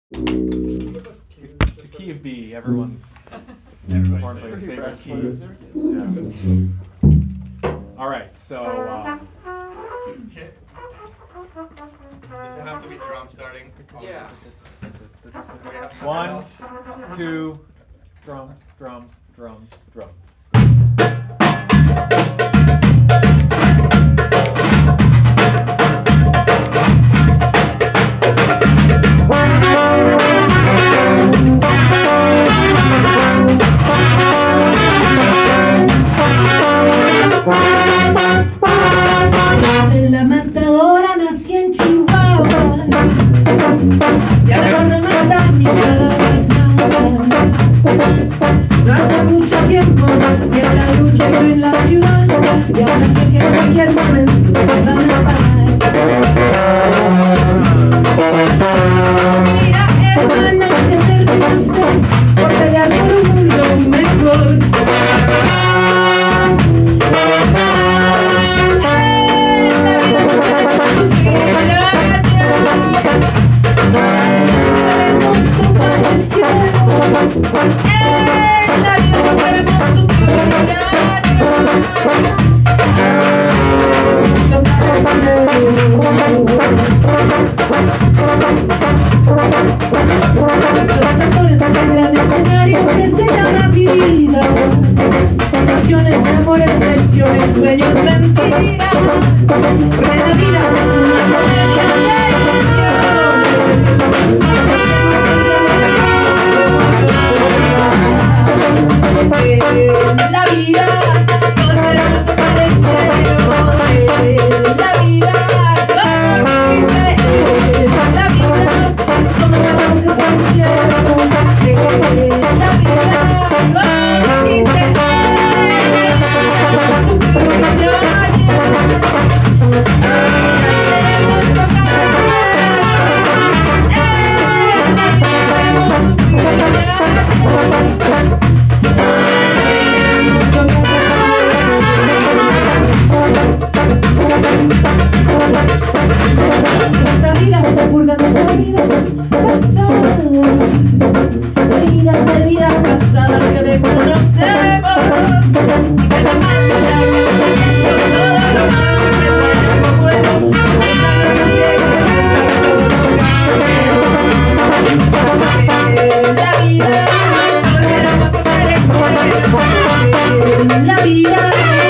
The key of B, everyone's player's favorite key. Yeah. All right, so. Okay. Does it have to be drum starting? Yeah. 1, 2, drums, drums, drums, drums. En la matadora nací en Chihuahua. Se acaban de matar mis palabras matan. No hace mucho tiempo que la luz llegó en la ciudad y ahora sé que en cualquier momento me van a parar. Mira, hermana, que terminaste por pelear por un mundo mejor. Somos actores de este gran escenario que se llama vida. Pasiones, amores, traiciones, sueños, mentiras. Porque la vida es una comedia de ilusiones. La vida, todo el mundo parece. La vida, como dice. La vida, como el amor que parecía. La vida, como dice. Esta vida se purga de la vida pasada, de vida pasada que desconocemos. Si te me manda que te siento todo lo más, siempre trae algo bueno. Una noche llega todo lo que hacemos. La vida, todo queremos que parece. La vida.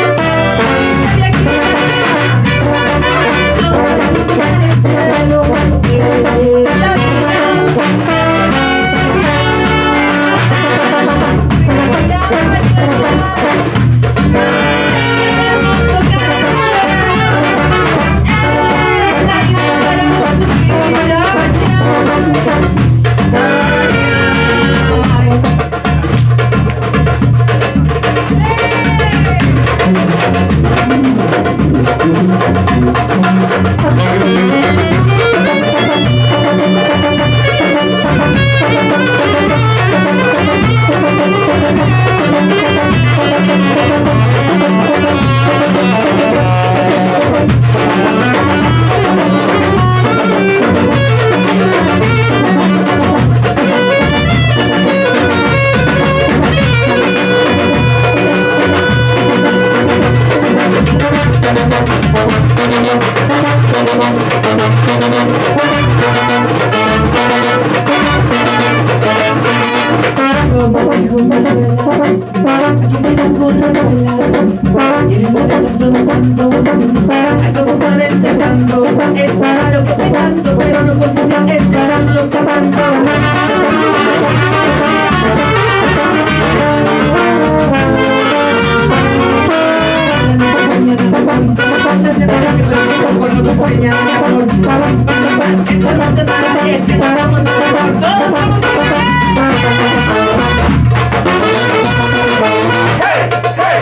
Como dijo mi abuela, aquí vienen por revelar. Quieren que te son tantos, ay como pueden ser tantos. Es para lo que te canto, pero no confundan, estarás lo que canto. Muchas de verdad que pero poco nos enseñan el amor. Eso no está para él, que nos vamos a amor, todos vamos a amor. Hey, hey.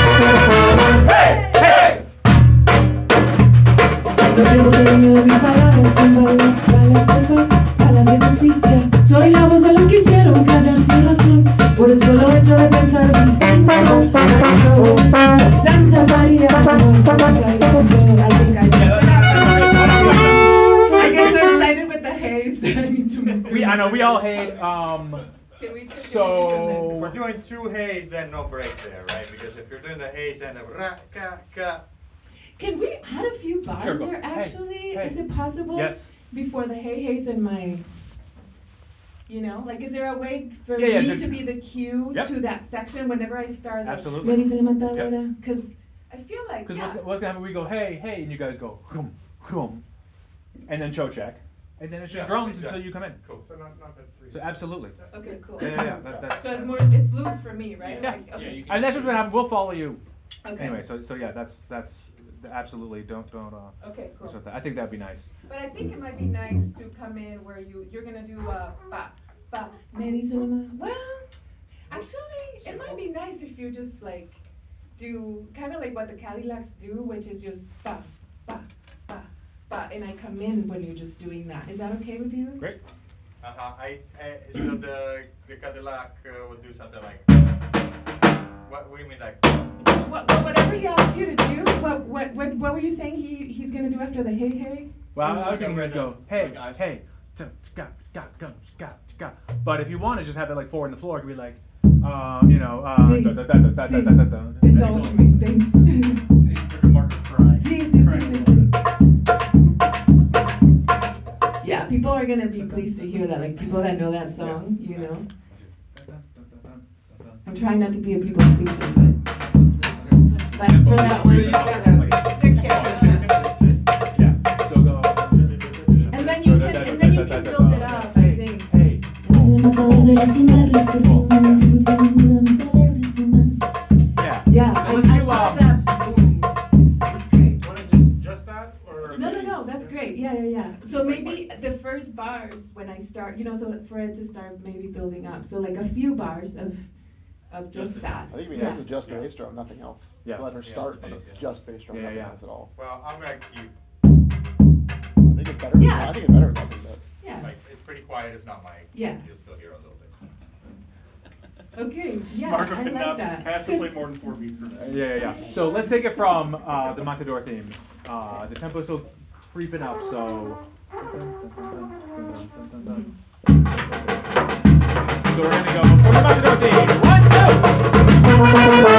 Hey, hey. No quiero que me mis palabras. I know we all hate. Can we take So- If we're doing two hays, then no break there, right? Because if you're doing the hays and the ra-ka-ka. Can we add a few bars Sure, go. there, Hey, actually? hey. Is it possible? Yes. Before the hey hey's and my, you know, like, is there a way for Yeah, me just- to be the cue Yep. to that section whenever I start? Like, Absolutely. Me dice la matadora? Because I feel like, Because yeah. what's gonna happen? We go hey, hey, and you guys go hum, hum, and then cho check, and then it's just Yeah, drums exactly. until you come in. Cool. So not the three. So absolutely. Okay, cool. Yeah. That's. So it's more, it's loose for me, right? Yeah. Like, okay. you can And that's just what's gonna happen. We'll follow you. Okay. Anyway, so yeah, that's absolutely don't. Okay, cool. mess with that. I think that'd be nice. But I think it might be nice to come in where you're gonna do ba, me dice la ma. Well, actually, it might be nice if you just like do kind of like what the Cadillacs do, which is just ba, and I come in when you're just doing that. Is that okay with you? Great. So the Cadillac would do something like. What do you mean, like? Just whatever he asked you to do. What were you saying he's gonna do after the hey hey? Well, I was thinking we'd go hey, guys. hey, ska. But if you want to just have it like 4 in the floor, it could be like, Si. Si. Indulge me, thanks. With the marker crying. Si. Yeah, people are gonna be pleased to hear that. Like people that know that song, you know. I'm trying not to be a people pleaser, but for that one, you gotta take care of it. Yeah. So go. And then you can build it up, I think. Hey. Yeah. Yeah, Let's I do, love that boom. It's great. Want just that or? No, that's great. Yeah. So maybe the first bars when I start, you know, so for it to start maybe building up. So like a few bars of just that. I think it'd be Yeah. nice to just bass drum, nothing else. Yeah. Let her Just start the on bass, yeah. just bass drum, Yeah, nothing yeah. else at all. Well, I'm gonna keep. I think it's better. Yeah. I think it's better than nothing, but. Yeah. Like it's pretty quiet. It's not my. Yeah. You'll still hear a little bit. Okay. Yeah, Marco I could like not, that. has to play 'Cause- more than 4 beats per minute. Yeah. So let's take it from the Matador theme. The tempo's still creeping up, so. So we're gonna go from the Matador theme. 1, 2.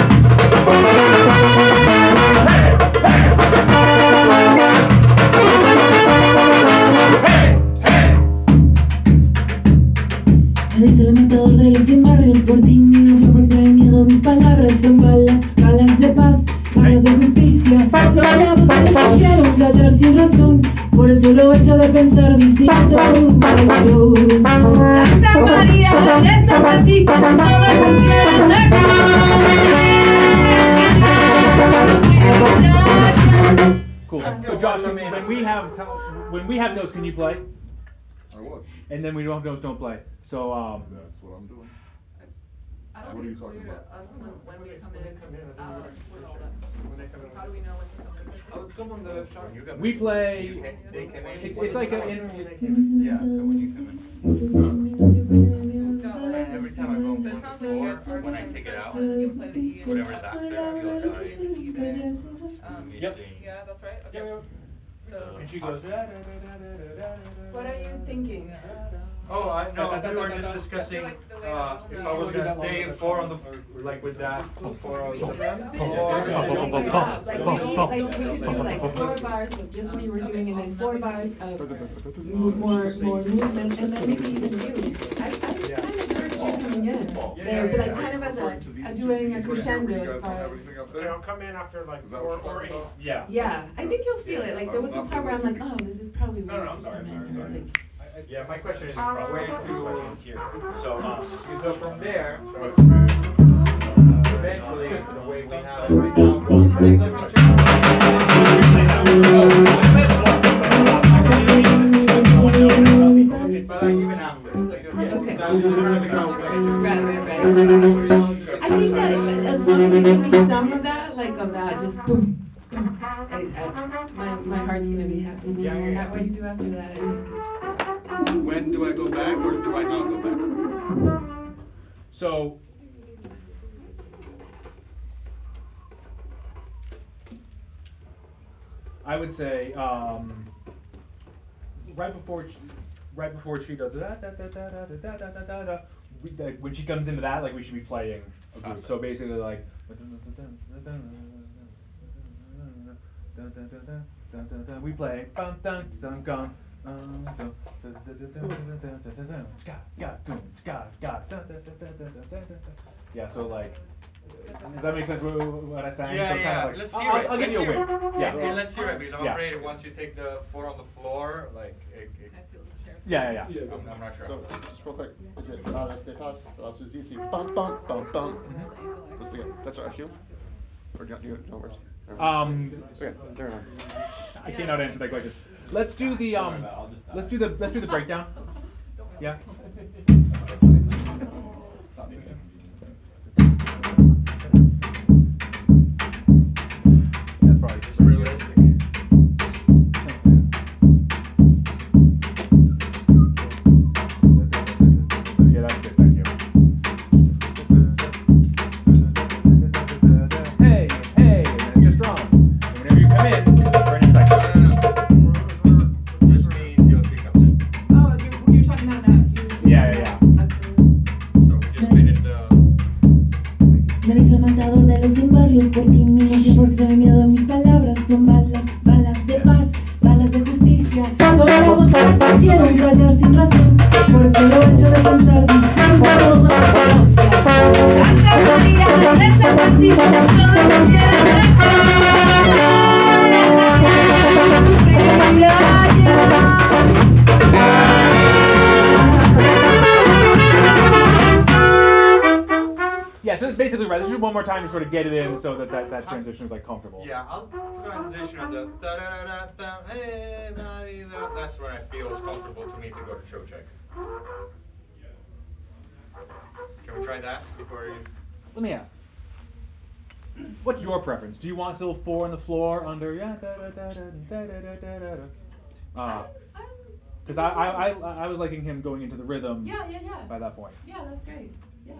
Me dice el matador de los 100 barrios por ti, mi novio, porque trae miedo. Mis palabras son balas, balas de paz, balas de justicia. Son clavos que les hicieron callar sin razón. Por eso lo he hecho de pensar distinto. Dios. Santa María, de San Francisco, si todo estuviera Cool. So Josh, when we have notes, can you play? I was. And then we don't have notes, don't play. So That's what I'm doing. I What don't are think you it's talking clear to about? us when we come When they in, come in, I think with all that. When they come in. How do we know when to come in? Oh, come on, the sharp. You got- we play. You can, they can. It's like a. Yeah. So when you come in. Every time I go That on sounds the like floor, you guys when I take it out, You play the E. whatever's after feels like. Um, Me Yep. seeing- Yeah, that's right, okay. So, And she goes. What are you thinking? Oh, no, we were just discussing Like the way that we'll if know. I was gonna stay 4 on the like with that 4 on the. Like we could do like 4 bars of just what you were doing, and then 4 bars of more movement, and then maybe even you. I kind of heard you coming in there, but like kind of as a doing a crescendo as far as. They'll come in after like Is that 4 what you're or talking 8. about? Yeah. Yeah, I think you'll feel it. Like there was a part where I'm like, oh, this is probably No, where no, you I'm sorry, come I'm in, sorry, and like, Yeah, my question is where to Here. So so from there, eventually the way we have it right now. But like even after. Yeah, Okay. so I'm just trying to go. right. I think that as long as you give me some of that, like of that, just boom, boom, my heart's gonna be happy. Yeah. What you do after that, I think it's. When do I go back or do I not go back? So I would say right before right before she does da da da da da da da da da da, when she comes into that, like we should be playing a group. So basically, like. We play. Yeah, so like, does that make sense what I sang? Yeah, so yeah. Kind of like, Let's hear I'll, it. I'll give Let's you a hear win. it. Yeah. And let's hear it because I'm Yeah. afraid once you take the 4 on the floor, like, I feel this chair. Yeah. I'm not sure. So, just real quick, is it Las de Paz, Las de Zizi, bum, bum, bum, bum? That's our cue? Or do you know words? Okay, there we go. I cannot answer that question. Let's do the let's do the breakdown. Yeah. That's probably It's realistic. Yeah, that's good. Thank you. Hey, and just drums. And whenever you come in, for an insight. Just me, DLP comes in. Oh, you're talking about that. Yeah. So we just finished the. Me dice el matador de los 100 barrios por ti mismo, porque tiene miedo a mis palabras. Son balas, balas de paz, balas de justicia. Son las voces que hicieron callar sin razón. Por eso lo hecho de pensar distinto. Santa María de San Francisco, todos supieran Yeah, so it's basically right. Let's do it one more time to sort of get it in so that transition is like comfortable. Yeah, I'll transition on the da da da da da. Hey, Maria. That's when I feel it's comfortable to me to go to throat check. Can we try that before you? Let me ask. What's your preference? Do you want still 4 on the floor under because I was liking him going into the rhythm Yeah. by that point. Yeah, that's great. Yeah.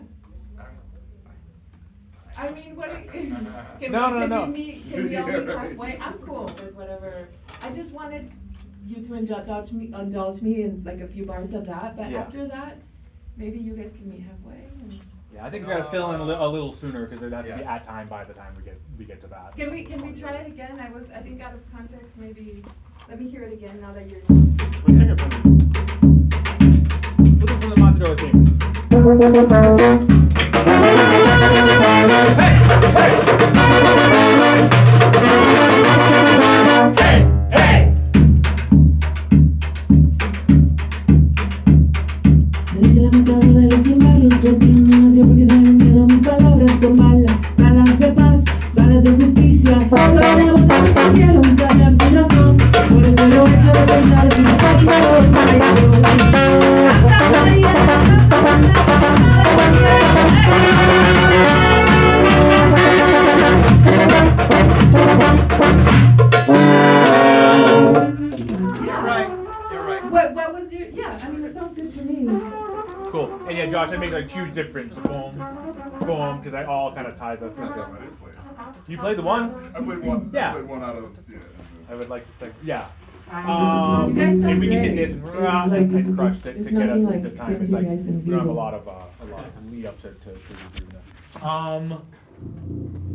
I I mean, what can No, we, no, no. Can we all meet halfway? I'm cool with whatever. I just wanted you to indulge me in like a few bars of that, but Yeah. after that, maybe you guys can meet halfway. And Yeah, I think it's got to fill in a little sooner because it has to be Yeah. at time by the time we get to that. can we try it again? I think out of context, maybe. Let me hear it again now that you're. We'll take it from Looking for the Matador theme. Me dice el matador de los 100 barrios por ti no odio porque tienen miedo mis palabras son balas, balas de paz, balas de justicia. Son las voces que hicieron callar sin razón. Por eso lo he hecho de pensar distinto. Santa María, You're right. What was your? Yeah, I mean it sounds good to me. Cool. And yeah, Josh, that makes a huge difference. Boom, boom, because that all kind of ties us I into. didn't play it. You played the one? I played one. Yeah. I played one out of. Yeah. I would like to think, yeah. You guys sound and we can great. hit this It's and crush to it's get us nothing like into time. It's experiencing like you guys in we don't have a vivo. lot of lead up to doing that.